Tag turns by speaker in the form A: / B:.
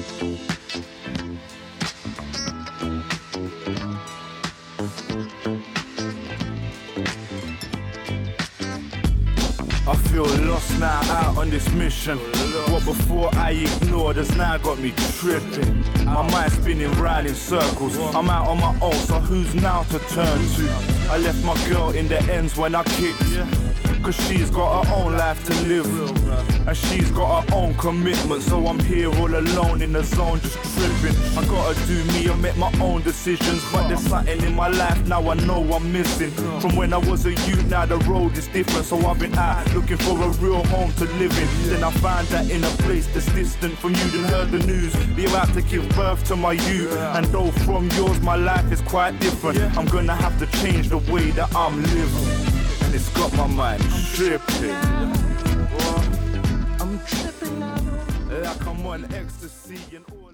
A: I feel lost now, out on this mission. What before I ignored has now got me tripping. My mind spinning round in circles. I'm out on my own, so who's now to turn to? I left my girl in the ends when I kicked, cause she's got her own life to live, and she's got her own commitment. So I'm here all alone in the zone just tripping. I gotta do me and make my own decisions, but there's something in my life now I know I'm missing. From when I was a youth, now the road is different. So I've been out looking for a real home to live in. Then I found that in a place that's distant from you, then heard the news be about to give birth to my youth. And though from yours my life is quite different, I'm gonna have to change the way that I'm living. And it's got my mind tripping. I'm tripping like I'm on ecstasy and all.